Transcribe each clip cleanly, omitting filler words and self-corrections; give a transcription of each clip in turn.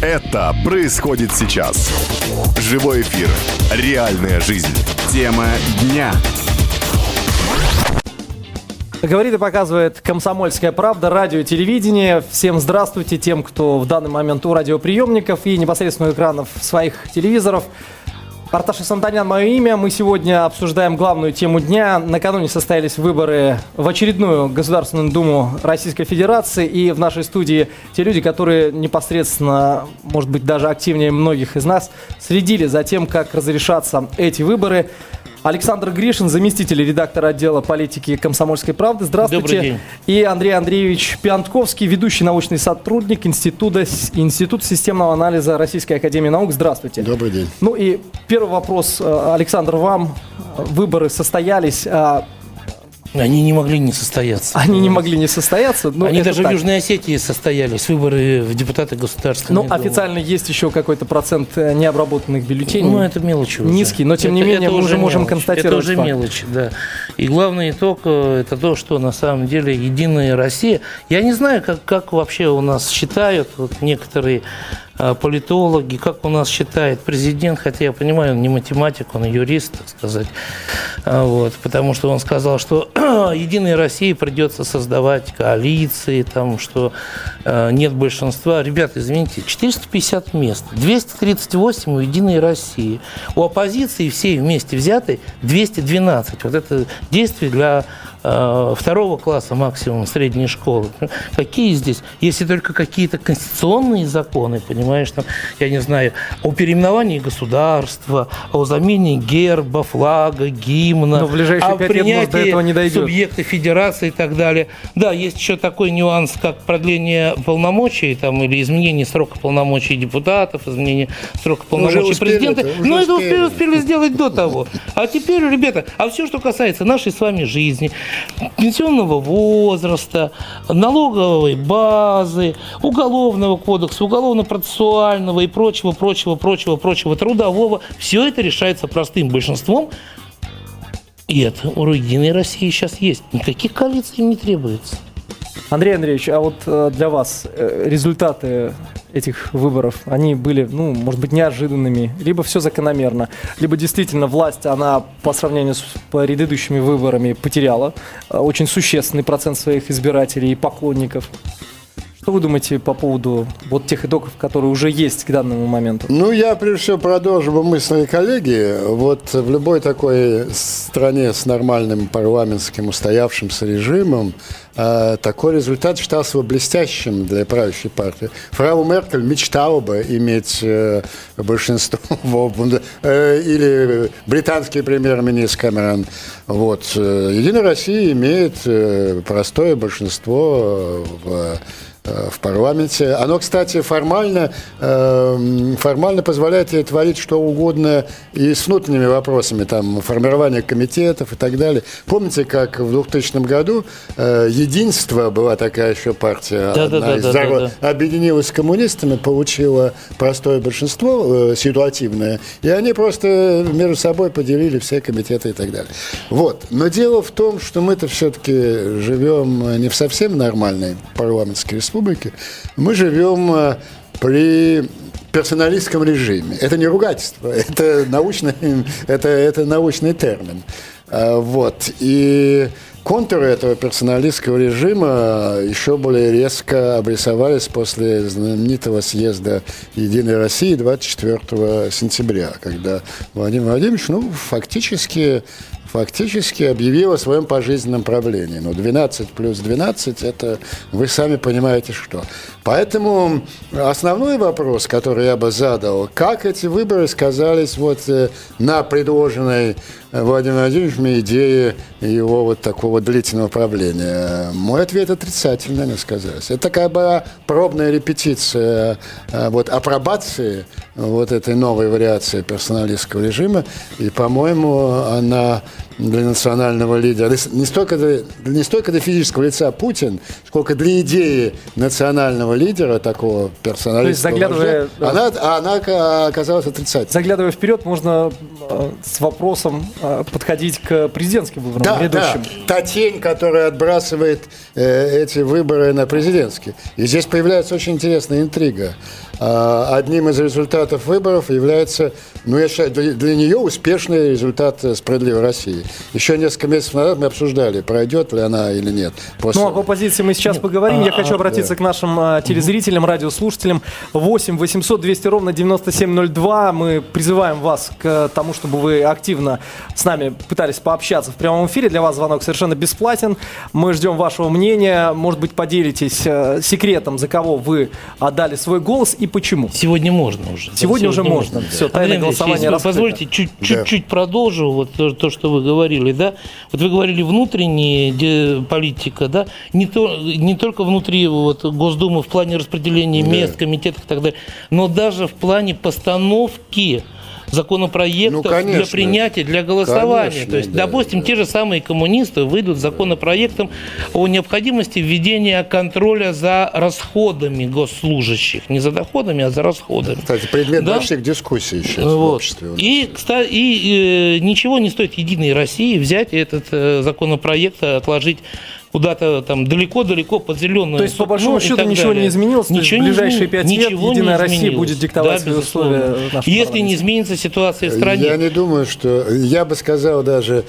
Это происходит сейчас. Живой эфир. Реальная жизнь. Тема дня. Говорит и показывает «Комсомольская правда», радио и телевидение. Всем здравствуйте тем, кто в данный момент у радиоприемников и непосредственно у экранов своих телевизоров. Арташ Сантанян, мое имя. Мы сегодня обсуждаем главную тему дня. Накануне состоялись выборы в очередную Государственную Думу Российской Федерации. И в нашей студии те люди, которые непосредственно, может быть, даже активнее многих из нас, следили за тем, как разрешатся эти выборы. Александр Гришин, заместитель редактора отдела политики «Комсомольской правды». Здравствуйте. Добрый день. И Андрей Андреевич Пиантковский, ведущий научный сотрудник Института системного анализа Российской академии наук. Здравствуйте. Добрый день. Ну и первый вопрос, Александр, вам. Выборы состоялись. Они не могли не состояться. Они не могли не состояться. Они даже в Южной Осетии состоялись, выборы в депутаты Государственной Думы. Официально есть еще какой-то процент необработанных бюллетеней. Ну, это мелочи уже. Низкий, но тем не менее мы уже можем констатировать. Это уже мелочи, да. И главный итог – это то, что на самом деле «Единая Россия». Я не знаю, как вообще у нас считают некоторые политологи, как у нас считает президент, хотя я понимаю, он не математик, он юрист, так сказать, потому что он сказал, что «Единой России» придется создавать коалиции, там, что нет большинства. Ребята, извините, 450 мест, 238 у «Единой России», у оппозиции всей вместе взятой 212. Вот это действие для второго класса максимум средней школы. Какие здесь? Если только какие-то конституционные законы, понимаешь, там, я не знаю, о переименовании государства, о замене герба, флага, гимна, о принятии субъекта федерации и так далее. Да, есть еще такой нюанс, как продление полномочий там, или изменение срока полномочий депутатов, изменение срока полномочий президента. Но это успели сделать до того. А теперь, ребята, все, что касается нашей с вами жизни, пенсионного возраста, налоговой базы, уголовного кодекса, уголовно-процессуального и прочего, трудового, все это решается простым большинством. И это у «Единой России» сейчас есть. Никаких коалиций им не требуется. Андрей Андреевич, а вот для вас результаты этих выборов, они были, может быть, неожиданными, либо все закономерно, либо действительно власть, она по сравнению с предыдущими выборами потеряла очень существенный процент своих избирателей и поклонников. Что вы думаете по поводу вот тех итогов, которые уже есть к данному моменту? Я, прежде всего, продолжу мысль своей коллеги. Вот в любой такой стране с нормальным парламентским устоявшимся режимом такой результат считался бы блестящим для правящей партии. Фрау Меркель мечтала бы иметь большинство, или британский премьер-министр Кэмерон. «Единая Россия» имеет простое большинство в парламенте. Оно, кстати, формально позволяет ей творить что угодно и с внутренними вопросами, там, формирование комитетов и так далее. Помните, как в 2000 году «Единство» была такая еще партия, объединилась с коммунистами, получила простое большинство, ситуативное, и они просто между собой поделили все комитеты и так далее. Но дело в том, что мы-то все-таки живем не в совсем нормальной парламентской республике, мы живем при персоналистском режиме. Это не ругательство, это научный термин. И контуры этого персоналистского режима еще более резко обрисовались после знаменитого съезда «Единой России» 24 сентября, когда Владимир Владимирович, фактически объявил о своем пожизненном правлении. 12 плюс 12 – это вы сами понимаете что. Поэтому основной вопрос, который я бы задал, как эти выборы сказались на предложенной Владимиром Владимировичем идее его такого длительного правления. Мой ответ отрицательно, не сказать. Это такая была пробная репетиция апробации этой новой вариации персоналистского режима. И, по-моему, она для национального лидера, не столько для физического лица Путин, сколько для идеи национального лидера, такого персоналистского вождя, она оказалась отрицательной. Заглядывая вперед, можно с вопросом подходить к президентским выборам грядущим. Да, та тень, которая отбрасывает эти выборы на президентские. И здесь появляется очень интересная интрига. Одним из результатов выборов является, я считаю, для нее успешный результат «Справедливой России». Еще несколько месяцев назад мы обсуждали, пройдет ли она или нет. Об оппозиции мы сейчас поговорим. Я хочу обратиться к нашим телезрителям, радиослушателям. 8 800 200 ровно 9702. Мы призываем вас к тому, чтобы вы активно с нами пытались пообщаться в прямом эфире. Для вас звонок совершенно бесплатен. Мы ждем вашего мнения. Может быть, поделитесь секретом, за кого вы отдали свой голос и почему. Сегодня можно уже. Сегодня уже можно. Все, тайное голосование раскрыто. Позвольте, чуть-чуть продолжу то, что вы говорили, да. Вот вы говорили внутренняя политика, да, не только внутри Госдумы в плане распределения мест, комитетов и так далее, но даже в плане постановки законопроектов для принятия, для голосования. Конечно, то есть, допустим, те же самые коммунисты выйдут с законопроектом о необходимости введения контроля за расходами госслужащих. Не за доходами, а за расходами. Кстати, предмет больших дискуссий сейчас в обществе. И ничего не стоит Единой России взять этот законопроект, отложить куда-то там далеко-далеко под зеленую. То есть, по большому счету, ничего не изменилось? Ничего в ближайшие 5 лет Единая Россия будет диктовать свои условия нашего Если не изменится ситуация в стране. Я не думаю, что... Я бы сказал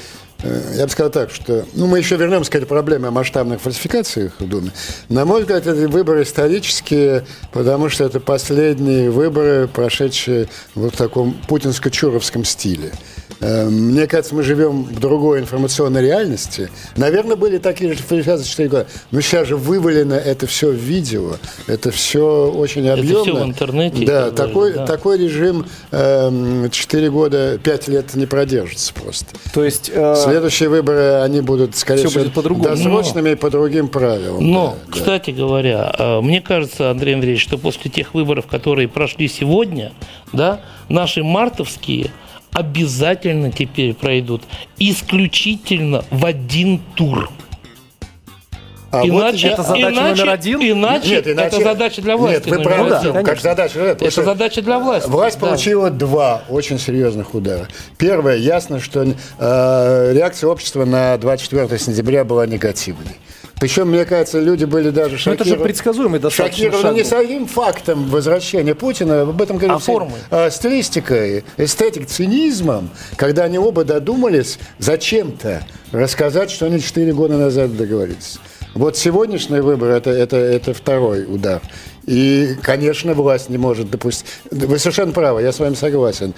так, что... мы еще вернемся к этой проблеме о масштабных фальсификациях в Думе. На мой взгляд, это выборы исторические, потому что это последние выборы, прошедшие в таком путинско-чуровском стиле. Мне кажется, мы живем в другой информационной реальности. Наверное, были такие же фальсификации 4 года. Но сейчас же вывалено это все в видео. Это все очень объемно. Это все в интернете. Да, такой режим 4 года, 5 лет не продержится просто. То есть... Следующие выборы, они будут, скорее всего, досрочными и по другим правилам. Но, кстати говоря, мне кажется, Андрей Андреевич, что после тех выборов, которые прошли сегодня, наши мартовские обязательно теперь пройдут исключительно в один тур. Иначе это задача номер один? Иначе это задача для власти. Нет, вы правы, как задача. Это задача для власти. Власть получила 2 очень серьезных удара. Первое, ясно, что реакция общества на 24 сентября была негативной. Причем, мне кажется, люди были даже шокированы. Это же предсказуемый достаточно шаг. Не самим фактом возвращения Путина, об этом говорим, стилистикой, эстетикой, цинизмом, когда они оба додумались зачем-то рассказать, что они 4 года назад договорились. Вот сегодняшний выбор это второй удар. И, конечно, власть не может допустить. Вы совершенно правы, я с вами согласен.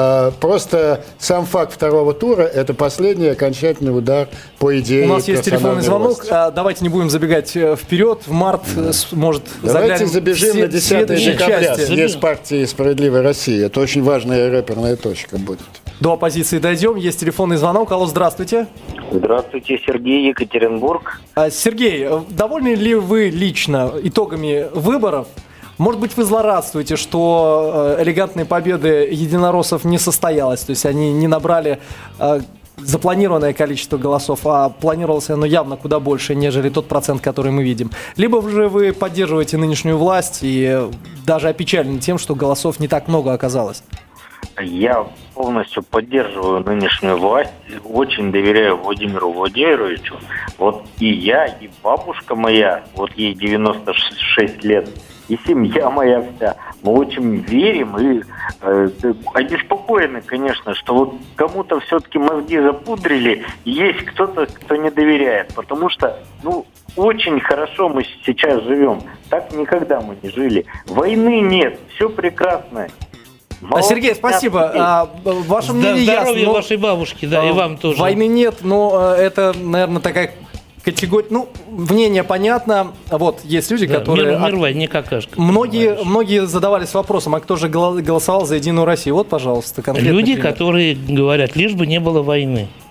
Просто сам факт второго тура – это последний окончательный удар по идее. У нас есть телефонный звонок. Давайте не будем забегать вперед. В март может заглянуть. Давайте забежим на 10 декабря. Съезд партии «Справедливая Россия». Это очень важная рэперная точка будет. До оппозиции дойдем. Есть телефонный звонок. Алло, здравствуйте. Здравствуйте, Сергей, Екатеринбург. Сергей, довольны ли вы лично итогами выборов? Может быть, вы злорадствуете, что элегантные победы единороссов не состоялось, то есть они не набрали запланированное количество голосов, а планировалось оно явно куда больше, нежели тот процент, который мы видим. Либо же вы поддерживаете нынешнюю власть и даже опечалены тем, что голосов не так много оказалось. Я полностью поддерживаю нынешнюю власть, очень доверяю Владимиру Владимировичу. Вот и я, и бабушка моя, вот ей 96 лет, и семья моя вся, мы очень верим и обеспокоены, конечно, что вот кому-то все-таки мозги запудрили, и есть кто-то, кто не доверяет, потому что, очень хорошо мы сейчас живем, так никогда мы не жили. Войны нет, все прекрасно. Сергей, спасибо. Ваше мнение ясно. Здоровья вашей бабушке, и вам тоже. Войны нет, но это, наверное, такая категория. Мнение понятно. Вот, есть люди, которые... Мир не какашка. Многие задавались вопросом, а кто же голосовал за Единую Россию? Вот, пожалуйста, конкретно. Люди, которые говорят, лишь бы не было войны.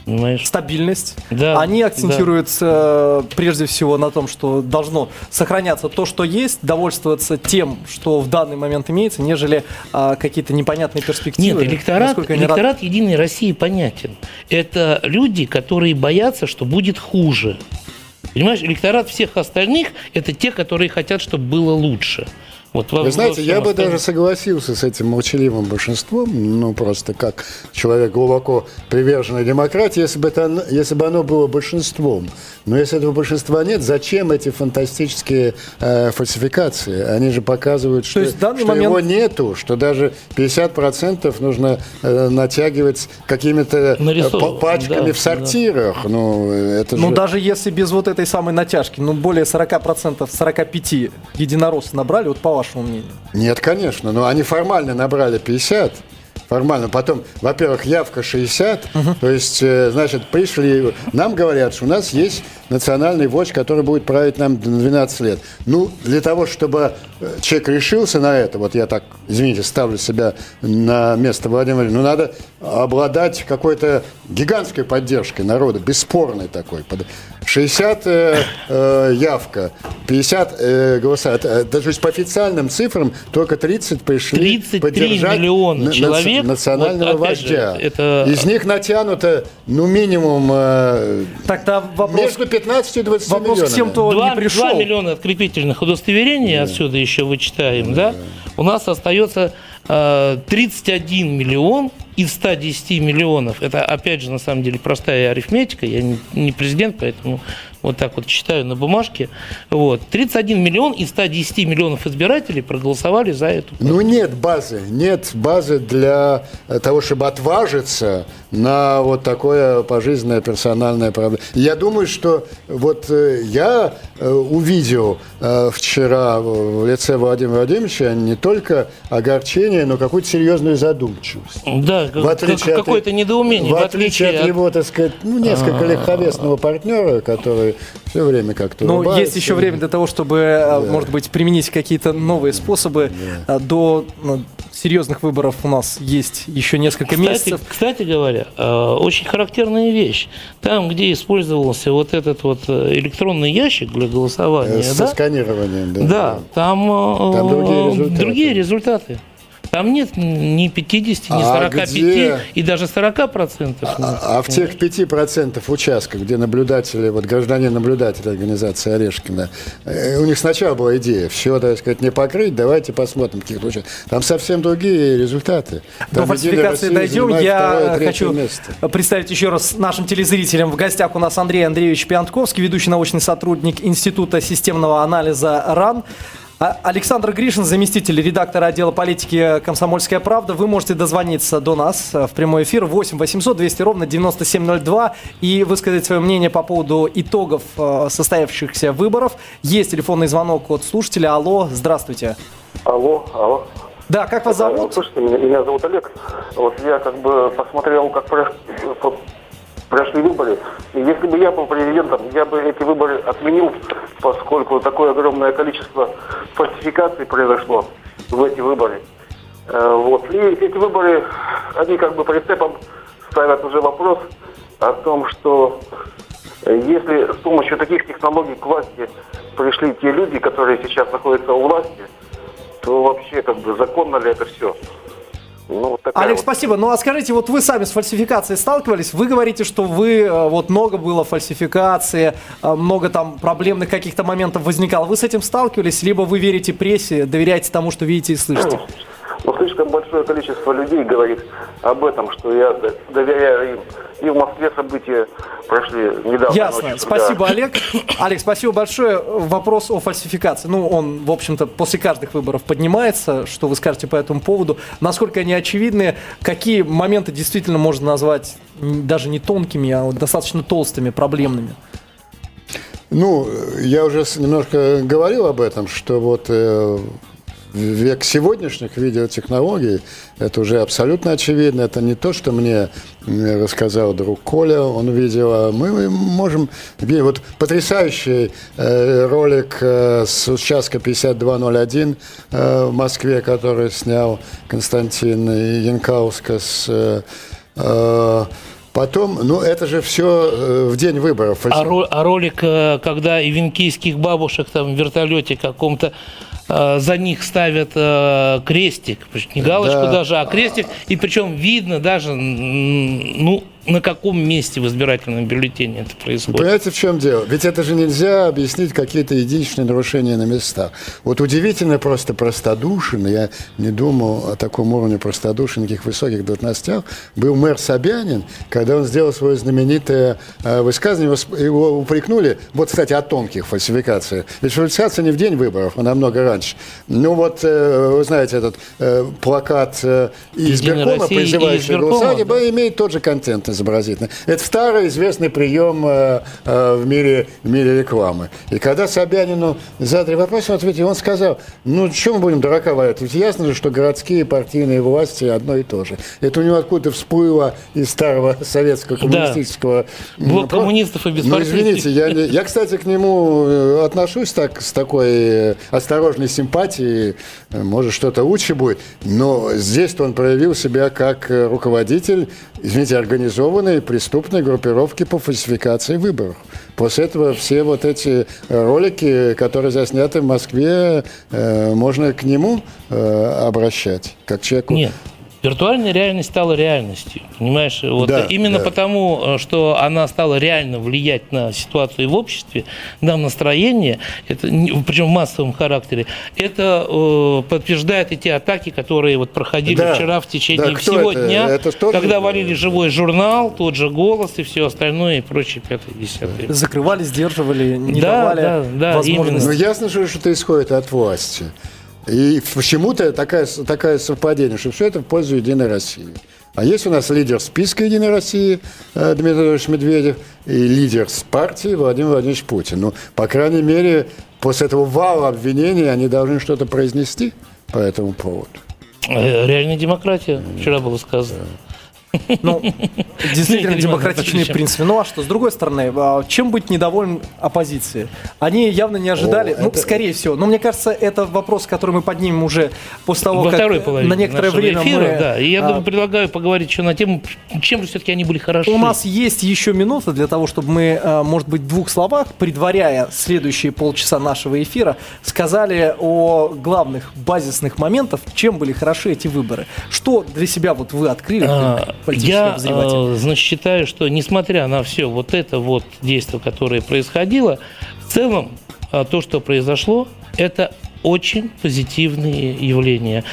Понимаешь? Стабильность. Да, они акцентируют прежде всего на том, что должно сохраняться то, что есть, довольствоваться тем, что в данный момент имеется, нежели какие-то непонятные перспективы. Нет, электорат «Единой России» понятен. Это люди, которые боятся, что будет хуже. Понимаешь, электорат всех остальных – это те, которые хотят, чтобы было лучше. Вот, вы знаете, я бы даже согласился с этим молчаливым большинством, ну, просто как человек глубоко приверженный демократии, если бы оно было большинством. Но если этого большинства нет, зачем эти фантастические фальсификации? Они же показывают, что его нету, что даже 50% нужно натягивать какими-то пачками в сортирах. Да. Ну, даже если без вот этой самой натяжки, более 40%, 45 единоросс набрали, вот по вашему мнению? Нет, конечно, но они формально набрали 50. Формально. Потом, во-первых, явка 60. То есть, значит, пришли, нам говорят, что у нас есть национальный вождь, который будет править нам 12 лет. Ну, для того, чтобы человек решился на это, вот я так, извините, ставлю себя на место Владимира, надо обладать какой-то гигантской поддержкой народа, бесспорной такой. 60 явка, 50 голоса. То есть по официальным цифрам только 30 пришли поддержать миллиона человек, национального вождя. Из них натянуто, минимум между 15 и 20 миллионов. Вопрос к тем, кто не пришел. 2 миллиона открепительных удостоверений, отсюда еще вычитаем, да? У нас остается 31 миллион из 110 миллионов. Это, опять же, на самом деле, простая арифметика. Я не президент, поэтому вот так вот читаю на бумажке. 31 миллион из 110 миллионов избирателей проголосовали за эту партию. Нет базы для того, чтобы отважиться на вот такое пожизненное персональное проблема. Я думаю, что я увидел вчера в лице Владимира Владимировича не только огорчение, но какую-то серьезную задумчивость. Да, какое-то недоумение. В отличие от его, так сказать, несколько легковесного партнера, который все время как-то улыбается. Есть еще время для того, чтобы, может быть, применить какие-то новые способы. До серьезных выборов у нас есть еще несколько месяцев. Кстати говоря, очень характерная вещь. Там, где использовался вот этот электронный ящик для голосования. Со сканированием. Да, там другие результаты. Там нет ни 50, ни 45 и даже 40%. А в тех 5% участков, где наблюдатели, гражданин-наблюдатель организации Орешкина, у них сначала была идея, все, так сказать, не покрыть, давайте посмотрим каких-то участков. Там совсем другие результаты. До фальсификации дойдем. Я хочу представить еще раз нашим телезрителям. В гостях у нас Андрей Андреевич Пиантковский, ведущий научный сотрудник Института системного анализа РАН. Александр Гришин, заместитель редактора отдела политики «Комсомольская правда». Вы можете дозвониться до нас в прямой эфир 8 800 200 ровно 9702 и высказать свое мнение по поводу итогов состоявшихся выборов. Есть телефонный звонок от слушателя. Алло, здравствуйте. Алло. Да, как вас зовут? Слушайте, меня зовут Олег. Я посмотрел, как прошли выборы. И если бы я был президентом, я бы эти выборы отменил, поскольку такое огромное количество фальсификаций произошло в эти выборы. И эти выборы, они прицепом ставят уже вопрос о том, что если с помощью таких технологий к власти пришли те люди, которые сейчас находятся у власти, то вообще законно ли это все? Олег, спасибо. А скажите, вы сами с фальсификацией сталкивались? Вы говорите, что много было фальсификации, много там проблемных каких-то моментов возникало. Вы с этим сталкивались? Либо вы верите прессе, доверяете тому, что видите и слышите? Слишком большое количество людей говорит об этом, что я доверяю им. И в Москве события прошли недавно. Ясно. Ночью. Спасибо, Олег. Олег, спасибо большое. Вопрос о фальсификации. Он, в общем-то, после каждых выборов поднимается. Что вы скажете по этому поводу? Насколько они очевидны? Какие моменты действительно можно назвать даже не тонкими, а достаточно толстыми, проблемными? Я уже немножко говорил об этом, что век сегодняшних видеотехнологий, это уже абсолютно очевидно. Это не то, что мне рассказал друг Коля, он видел. Мы можем... потрясающий ролик с участка 5201 в Москве, который снял Константин Янкаускас. Потом, это же все в день выборов. А ролик, когда и венкийских бабушек там в вертолете каком-то за них ставят крестик, не галочку даже, а крестик, и причем видно даже, на каком месте в избирательном бюллетене это происходит. Понимаете, в чем дело? Ведь это же нельзя объяснить какие-то единичные нарушения на местах. Вот удивительно просто простодушен, я не думал о таком уровне простодушия, никаких высоких должностях, был мэр Собянин, когда он сделал свое знаменитое высказывание, его упрекнули, вот, кстати, о тонких фальсификациях. Ведь фальсификация не в день выборов, а намного раньше. Вы знаете, этот плакат избиркома, призывающий голосование, имеет тот же контент изобразительный. Это старый известный прием в мире рекламы. И когда Собянину задали вопрос, он ответил, он сказал, что мы будем дурака валять? Ведь ясно же, что городские партийные власти одно и то же. Это у него откуда-то всплыло из старого советского коммунистического... Блок коммунистов и беспартийцев. Извините, я, кстати, к нему отношусь с такой осторожной симпатией, может, что-то лучше будет, но здесь-то он проявил себя как руководитель, организованной преступной группировки по фальсификации выборов. После этого все вот эти ролики, которые засняты в Москве, можно к нему обращать, как человеку. Нет. Виртуальная реальность стала реальностью, понимаешь? Именно потому, что она стала реально влиять на ситуацию в обществе, на настроение, причем в массовом характере, это подтверждает эти атаки, которые проходили вчера в течение всего дня, когда валили живой журнал, тот же «Голос» и все остальное, и прочее, 5-10. Закрывали, сдерживали, не давали возможности. Ясно же, что это исходит от власти. И почему-то такое совпадение, что все это в пользу «Единой России». А есть у нас лидер списка «Единой России» Дмитрий Анатольевич Медведев и лидер с партии Владимир Владимирович Путин. По крайней мере, после этого вала обвинений они должны что-то произнести по этому поводу. Реальная демократия, вчера было сказано. Действительно демократичные принципы. А что, с другой стороны, чем быть недовольным оппозиции? Они явно не ожидали, скорее всего. Но мне кажется, это вопрос, который мы поднимем уже после того, как на некоторое время эфира, И я предлагаю поговорить еще на тему, чем же все-таки они были хороши. У нас есть еще минута для того, чтобы мы, может быть, в 2 словах, предваряя следующие полчаса нашего эфира, сказали о главных базисных моментах, чем были хороши эти выборы. Что для себя вы открыли? Я, считаю, что несмотря на все это действие, которое происходило, в целом то, что произошло, это очень позитивные явления.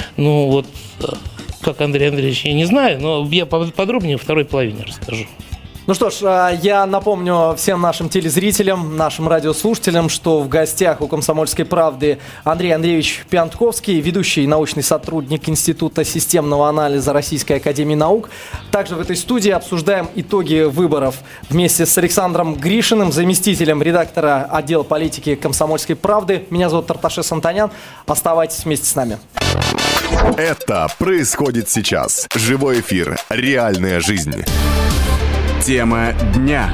Как Андрей Андреевич, я не знаю, но я подробнее во второй половине расскажу. Ну что ж, я напомню всем нашим телезрителям, нашим радиослушателям, что в гостях у «Комсомольской правды» Андрей Андреевич Пьянтковский, ведущий научный сотрудник Института системного анализа Российской академии наук. Также в этой студии обсуждаем итоги выборов вместе с Александром Гришиным, заместителем редактора отдела политики «Комсомольской правды». Меня зовут Арташес Антонян. Оставайтесь вместе с нами. Это происходит сейчас. Живой эфир. Реальная жизнь. Тема дня.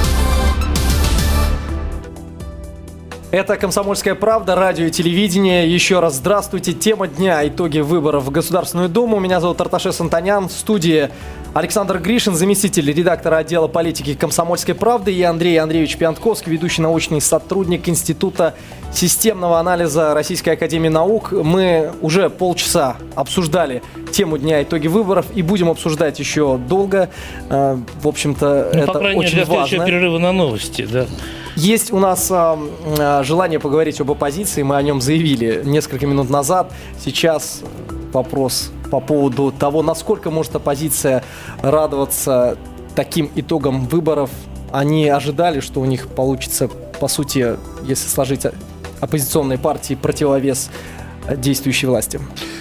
Это «Комсомольская правда», радио и телевидение. Еще раз здравствуйте. Тема дня. Итоги выборов в Государственную Думу. Меня зовут Арташес Антонян. В студии Александр Гришин, заместитель редактора отдела политики «Комсомольской правды», и Андрей Андреевич Пьянтковский, ведущий научный сотрудник Института системного анализа Российской академии наук. Мы уже полчаса обсуждали тему дня, итоги выборов, и будем обсуждать еще долго. В общем-то, это по крайней мере, очень важно. Для следующего перерыва на новости, да. Есть у нас желание поговорить об оппозиции, мы о нем заявили несколько минут назад. Сейчас вопрос по поводу того, насколько может оппозиция радоваться таким итогам выборов. Они ожидали, что у них получится, по сути, если сложить оппозиционные партии, противовес действующей власти.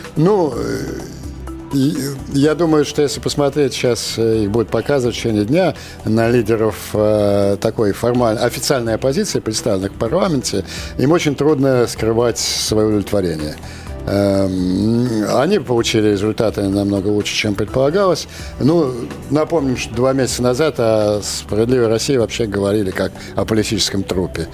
Я думаю, что если посмотреть, сейчас их будет показывать в течение дня на лидеров такой официальной оппозиции, представленных в парламенте, им очень трудно скрывать свое удовлетворение. Они получили результаты намного лучше, чем предполагалось. Напомним, что 2 месяца назад о «Справедливой России» вообще говорили как о политическом трупе.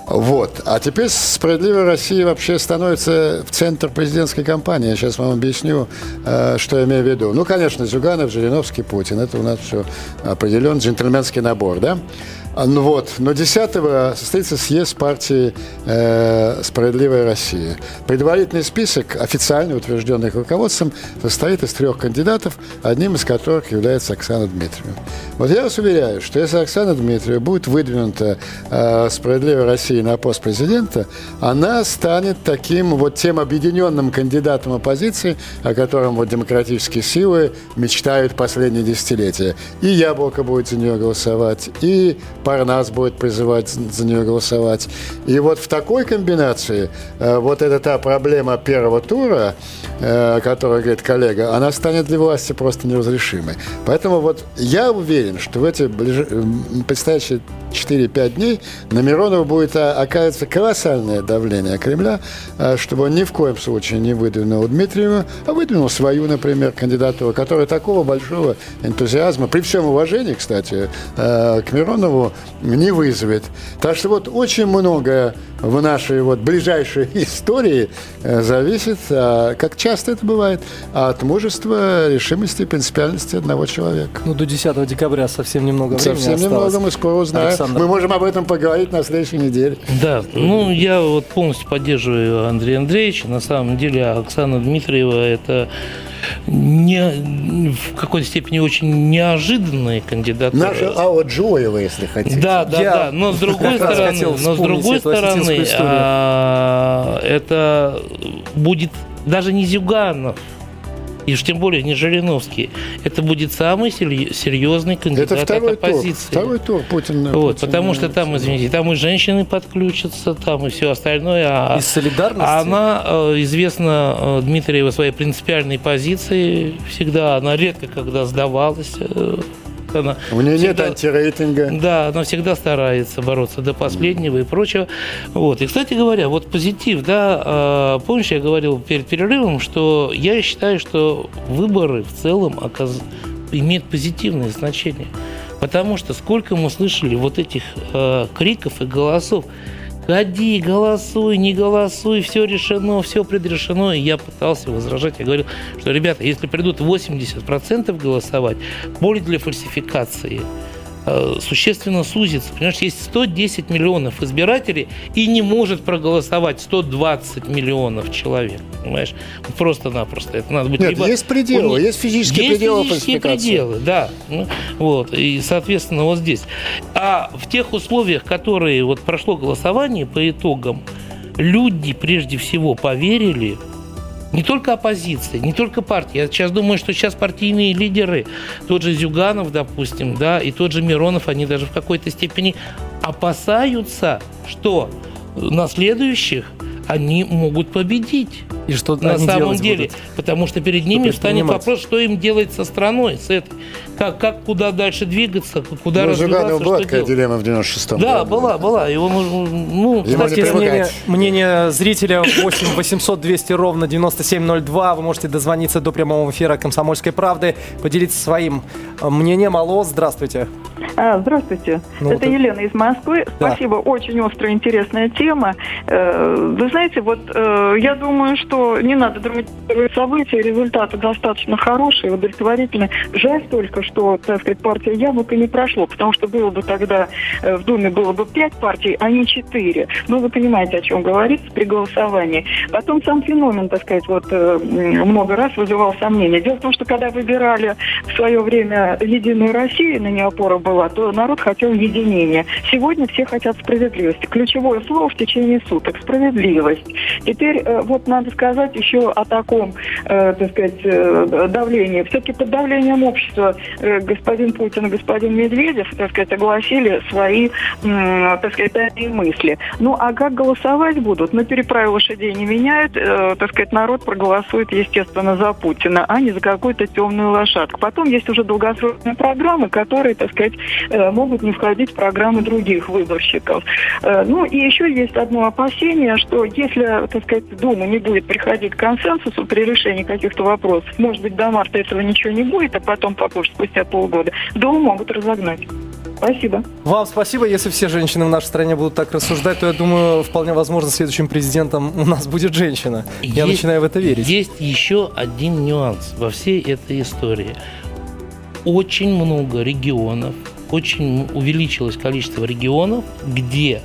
Вот. А теперь «Справедливая Россия» вообще становится в центр президентской кампании. Я сейчас вам объясню, что я имею в виду. Ну, конечно, Зюганов, Жириновский, Путин. Это у нас все определен джентльменский набор, да? Ну вот, но 10-го состоится съезд партии «Справедливая Россия». Предварительный список, официально утвержденный их руководством, состоит из 3 кандидатов, одним из которых является Оксана Дмитриева. Вот я вас уверяю, что если Оксана Дмитриева будет выдвинута «Справедливой Россией» на пост президента, она станет таким вот тем объединенным кандидатом оппозиции, о котором вот демократические силы мечтают последние десятилетия. И «Яблоко» будет за нее голосовать, и Парнас будет призывать за нее голосовать. И вот в такой комбинации вот эта та проблема первого тура, о которой говорит коллега, она станет для власти просто неразрешимой. Поэтому вот я уверен, что в эти предстоящие 4-5 дней на Миронова будет оказываться колоссальное давление Кремля, чтобы он ни в коем случае не выдвинул Дмитриева, а выдвинул свою, например, кандидатуру, которая такого большого энтузиазма, при всем уважении, кстати, к Миронову, не вызовет. Так что вот очень многое в нашей вот ближайшей истории зависит, как часто это бывает, от мужества, решимости и принципиальности одного человека. Ну, до 10 декабря совсем немного времени осталось. Совсем немного, мы скоро узнаем. Александр. Мы можем об этом поговорить на следующей неделе. Да, ну, я вот полностью поддерживаю Андрея Андреевича. На самом деле Оксана Дмитриева – это в какой-то степени очень неожиданные кандидаты. Наша Алла Джоева, если хотите. Да. Но с другой стороны, это будет даже не Зюганов, и уж тем более не Жириновский. Это будет самый серьезный кандидат от оппозиции. Второй тур Путин. Вот, потому что там, извините, там и женщины подключатся, там и все остальное. Из солидарности? Она известна, Дмитриева, своей принципиальной позиции всегда. Она редко когда сдавалась. У нее нет антирейтинга. Да, она всегда старается бороться до последнего и прочего. Вот. И, кстати говоря, вот позитив, да, помнишь, я говорил перед перерывом, что я считаю, что выборы в целом имеют позитивное значение. Потому что сколько мы слышали вот этих криков и голосов: ходи, голосуй, не голосуй, все решено, все предрешено. И я пытался возражать. Я говорил, что, ребята, если придут 80% голосовать, поле для фальсификации существенно сузится. Понимаешь, есть 110 миллионов избирателей и не может проголосовать 120 миллионов человек. Понимаешь? Просто-напросто. Это надо быть. Нет, есть пределы, есть физические пределы фальсификации. Есть физические пределы, да. Вот. И, соответственно, вот здесь. А в тех условиях, которые вот прошло голосование по итогам, люди прежде всего поверили. Не только оппозиция, не только партия. Я сейчас думаю, что сейчас партийные лидеры, тот же Зюганов, допустим, да, и тот же Миронов, они даже в какой-то степени опасаются, что на следующих они могут победить. И что на самом деле, потому что перед ними встанет вопрос, что им делать со страной, с этой, куда дальше двигаться, куда развиваться. Зюганов была такая дилемма в 96-м. Да, была. И он, кстати, мнение зрителя 8 800 200 ровно 9702. Вы можете дозвониться до прямого эфира «Комсомольской правды», поделиться своим мнением. Алло, здравствуйте. Здравствуйте. Это Елена из Москвы. Да. Спасибо, очень острая, интересная тема. Вы знаете, вот я думаю, что не надо драматизировать события, результаты достаточно хорошие, удовлетворительные. Жаль только, что, так сказать, партия «Яблоко» не прошло, потому что было бы тогда, в Думе было бы 5 партий, а не 4. Ну, вы понимаете, о чем говорится при голосовании. Потом сам феномен, так сказать, вот много раз вызывал сомнения. Дело в том, что когда выбирали в свое время «Единую Россию», на нее опора была, то народ хотел единения. Сегодня все хотят справедливости. Ключевое слово в течение суток – справедливость. Теперь вот надо сказать еще о таком, так сказать, давлении. Все-таки под давлением общества господин Путин и господин Медведев, так сказать, огласили свои, так сказать, тайные мысли. Ну, а как голосовать будут? На переправе лошадей не меняют. Так сказать, народ проголосует, естественно, за Путина, а не за какую-то темную лошадку. Потом есть уже долгосрочные программы, которые, так сказать, могут не входить в программы других выборщиков. Ну, и еще есть одно опасение, что если, так сказать, Дума не будет приходить к консенсусу при решении каких-то вопросов, может быть, до марта этого ничего не будет, а потом, попозже, спустя полгода, Думу могут разогнать. Спасибо. Вам спасибо. Если все женщины в нашей стране будут так рассуждать, то, я думаю, вполне возможно, следующим президентом у нас будет женщина. Я начинаю в это верить. Есть еще один нюанс во всей этой истории. Очень много регионов, очень увеличилось количество регионов, где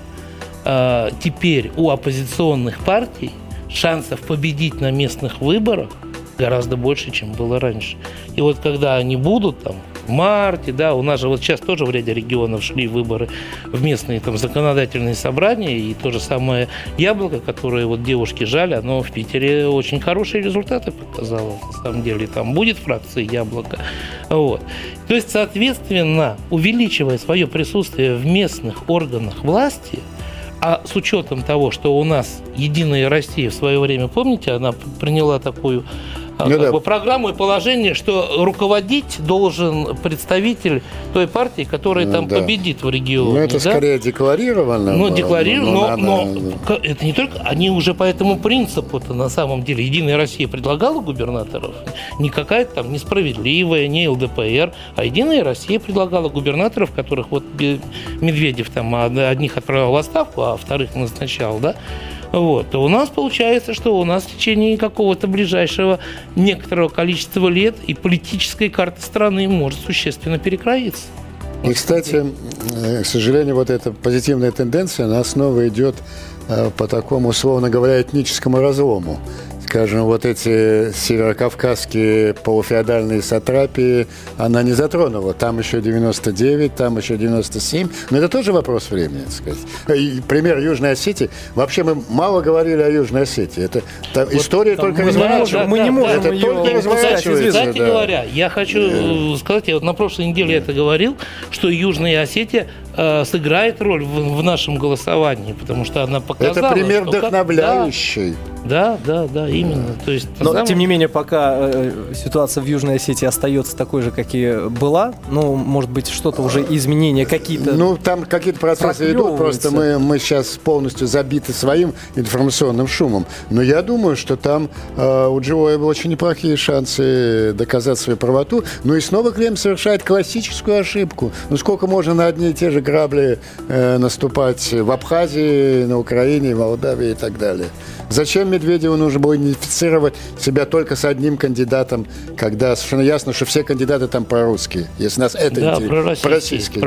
теперь у оппозиционных партий шансов победить на местных выборах гораздо больше, чем было раньше. И вот когда они будут там в марте, да, у нас же вот сейчас тоже в ряде регионов шли выборы в местные там законодательные собрания, и то же самое «Яблоко», которое вот девушки жали, оно в Питере очень хорошие результаты показало. На самом деле там будет фракция «Яблоко». Вот. То есть, соответственно, увеличивая свое присутствие в местных органах власти, а с учетом того, что у нас «Единая Россия» в свое время, помните, она приняла такую программу и положение, что руководить должен представитель той партии, которая там победит в регионе. Ну, это скорее декларировано. Ну, декларировано, но это не только... Они уже по этому принципу-то на самом деле. «Единая Россия» предлагала губернаторов. Не какая-то там несправедливая, не ЛДПР, а «Единая Россия» предлагала губернаторов, которых вот Медведев там одних отправлял в отставку, а вторых назначал, да? Вот. У нас получается, что у нас в течение какого-то ближайшего некоторого количества лет и политическая карта страны может существенно перекроиться. И, кстати, к сожалению, вот эта позитивная тенденция на основе идет по такому, условно говоря, этническому разлому. Скажем, вот эти северокавказские полуфеодальные сатрапии она не затронула. Там еще 99, там еще 97. Но это тоже вопрос времени, так сказать. И пример Южной Осетии. Вообще мы мало говорили о Южной Осетии. Это вот история только разворачивается. Мы не можем это ее только разворачивается. Кстати говоря, я хочу сказать, я вот на прошлой неделе это говорил, что Южная Осетия сыграет роль в нашем голосовании, потому что она показала... Это пример вдохновляющий. Да, именно. То есть, но, тем не менее, пока ситуация в Южной Осетии остается такой же, как и была, ну, может быть, что-то уже изменения какие-то... Ну, там какие-то процессы идут, просто мы сейчас полностью забиты своим информационным шумом. Но я думаю, что там у Дживоева очень неплохие шансы доказать свою правоту. Ну и снова Кремль совершает классическую ошибку. Ну, сколько можно на одни и те же грабли наступать в Абхазии, на Украине, в Молдавии и так далее? Зачем Медведеву нужно было идентифицировать себя только с одним кандидатом, когда совершенно ясно, что все кандидаты там прорусские, если нас это пророссийские.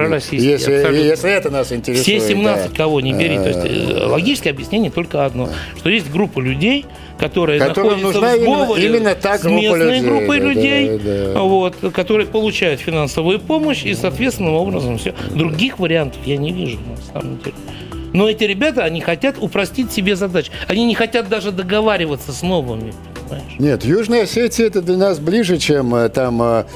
Если это нас интересует. Все 17, кого не бери. То есть логическое объяснение только одно, что есть группа людей, которые находятся в сговоре именно та с местной группой людей, вот, которые получают финансовую помощь, и соответственным образом все. Других вариантов я не вижу, на самом деле. Но эти ребята, они хотят упростить себе задачу. Они не хотят даже договариваться с новыми, понимаешь? Нет, Южная Осетия это для нас ближе, чем там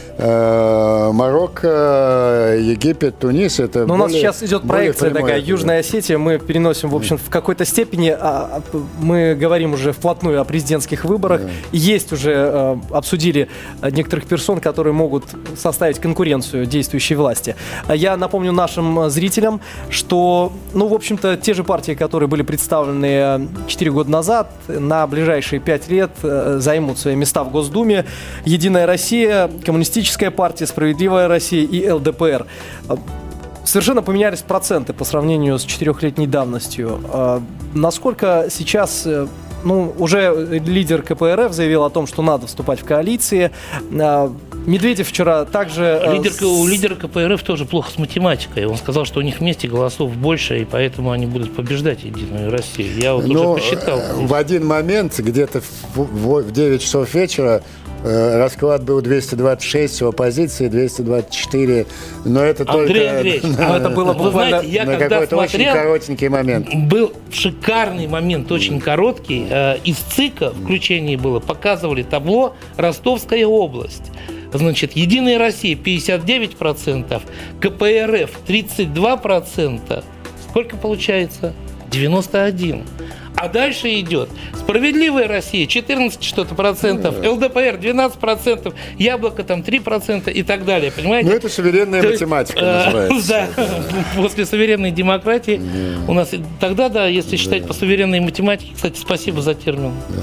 Марокко, Египет, Тунис. Это но у нас сейчас идет проекция такая, Южная Осетия. Мы переносим, в общем, в какой-то степени, мы говорим уже вплотную о президентских выборах. Есть уже, обсудили некоторых персон, которые могут составить конкуренцию действующей власти. Я напомню нашим зрителям, что, ну, в общем-то, те же партии, которые были представлены 4 года назад, на ближайшие 5 лет займут свои места в Госдуме. Единая Россия, Коммунистическая партия, Справедливая Россия и ЛДПР. Совершенно поменялись проценты по сравнению с 4-летней давностью. Насколько сейчас... Ну, уже лидер КПРФ заявил о том, что надо вступать в коалиции. Медведев вчера также... У лидера КПРФ тоже плохо с математикой. Он сказал, что у них вместе голосов больше, и поэтому они будут побеждать Единую Россию. Я вот уже посчитал. В один момент, где-то в 9 часов вечера, расклад был 226 у оппозиции, 224. Но это Андрей Андреевич, это было буквально на какой-то очень коротенький момент. Был шикарный момент, очень короткий. Из ЦИКа включение было, показывали табло «Ростовская область». Значит, Единая Россия 59%, КПРФ 32%. Сколько получается? 91%. А дальше идет Справедливая Россия 14 что-то процентов, ЛДПР 12%, Яблоко там 3% и так далее, понимаете? Ну, это суверенная математика называется. Да, после суверенной демократии у нас тогда, да, если считать по суверенной математике, кстати, спасибо за термин.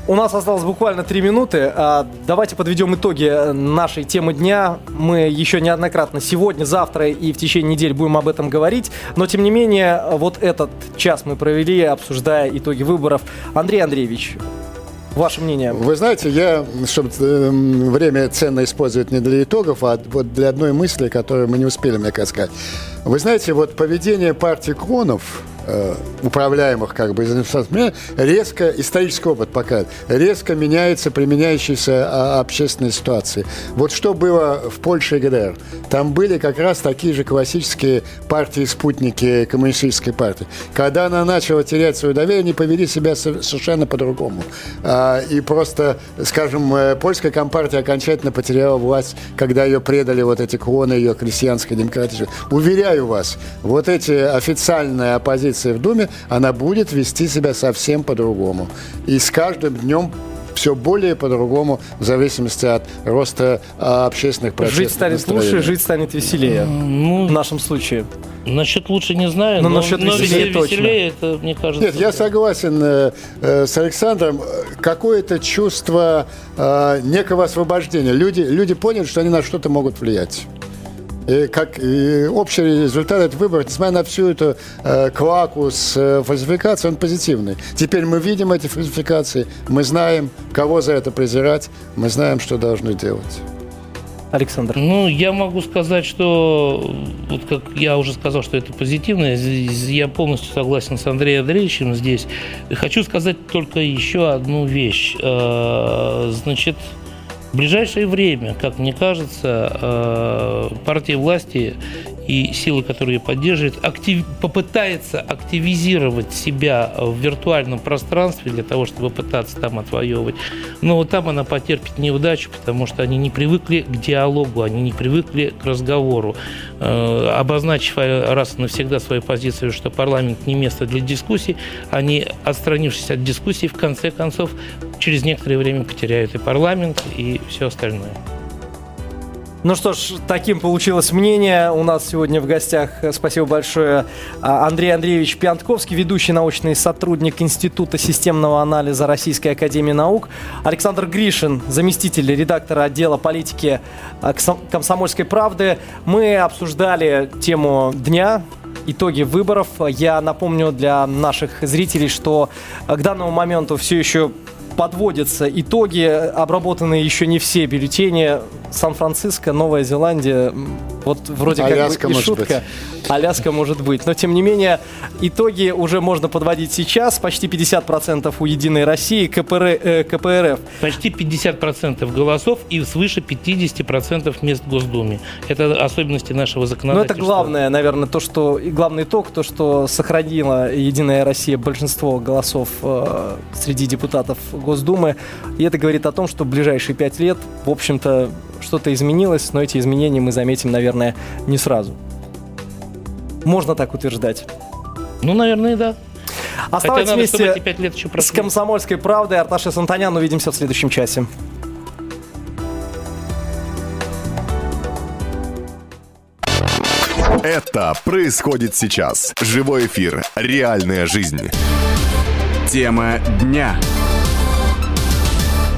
У нас осталось буквально 3 минуты. Давайте подведем итоги нашей темы дня. Мы еще неоднократно сегодня, завтра и в течение недели будем об этом говорить. Но, тем не менее, вот этот час мы провели, обсуждая итоги выборов. Андрей Андреевич, ваше мнение? Вы знаете, я, чтобы время ценно использовать не для итогов, а вот для одной мысли, которую мы не успели, мне кажется, сказать. Вы знаете, вот поведение партии клонов, управляемых как бы резко, исторический опыт показывает, резко меняется при меняющейся общественной ситуации. Вот что было в Польше и ГДР. Там были как раз такие же классические партии-спутники коммунистической партии. Когда она начала терять свое доверие, они повели себя совершенно по-другому. И просто, скажем, польская компартия окончательно потеряла власть, когда ее предали вот эти клоны ее крестьянской демократии. Уверяю вас, вот эти официальные оппозиции в Думе, она будет вести себя совсем по-другому. И с каждым днем все более по-другому, в зависимости от роста общественных процессов. Жить станет лучше, жить станет веселее. В нашем случае. Насчет лучше не знаю, но насчет веселее это, мне кажется. Нет, я согласен с Александром. Какое-то чувство некого освобождения. Люди поняли, что они на что-то могут влиять. И как общий результат этого выбора, несмотря на всю эту клаку с фальсификацией, он позитивный. Теперь мы видим эти фальсификации, мы знаем, кого за это презирать, мы знаем, что должны делать. Александр. Я могу сказать, что, вот как я уже сказал, что это позитивно, я полностью согласен с Андреем Андреевичем здесь. Хочу сказать только еще одну вещь. Значит, в ближайшее время, как мне кажется, партия власти и силы, которые ее поддерживают, попытается активизировать себя в виртуальном пространстве для того, чтобы пытаться там отвоевывать. Но вот там она потерпит неудачу, потому что они не привыкли к диалогу, они не привыкли к разговору. Обозначив раз и навсегда свою позицию, что парламент не место для дискуссий, они, отстранившись от дискуссий, в конце концов, через некоторое время потеряют и парламент, и все остальное. Ну что ж, таким получилось мнение. У нас сегодня в гостях, спасибо большое, Андрей Андреевич Пьянтковский, ведущий научный сотрудник Института системного анализа Российской академии наук, Александр Гришин, заместитель редактора отдела политики «Комсомольской правды». Мы обсуждали тему дня, итоги выборов. Я напомню для наших зрителей, что к данному моменту все еще подводятся итоги, обработаны еще не все бюллетени. Сан-Франциско, Новая Зеландия, вот вроде Аляска, как бы и шутка. Аляска может быть. Но, тем не менее, итоги уже можно подводить сейчас. Почти 50% у «Единой России», КПРФ. Почти 50% голосов и свыше 50% мест в Госдуме. Это особенности нашего законодательства. Но это главное, наверное, главный итог, то, что сохранила «Единая Россия» большинство голосов среди депутатов Госдумы. И это говорит о том, что в ближайшие 5 лет, в общем-то, что-то изменилось, но эти изменения мы заметим, наверное, не сразу. Можно так утверждать? Наверное, да. Оставайтесь вместе с «Комсомольской правдой». Арташес Антонян. Увидимся в следующем часе. Это происходит сейчас. Живой эфир. Реальная жизнь. Тема дня.